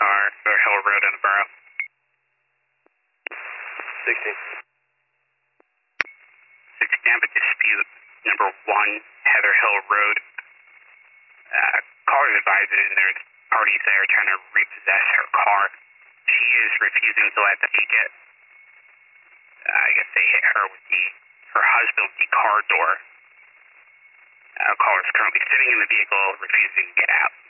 car, Heather Hill Road in the borough. 16. 16, but dispute number 1, Heather Hill Road. Caller is advising there's parties there trying to repossess her car. She is refusing to let them take it. I guess they hit her with her husband with the car door. Caller is currently sitting in the vehicle, refusing to get out.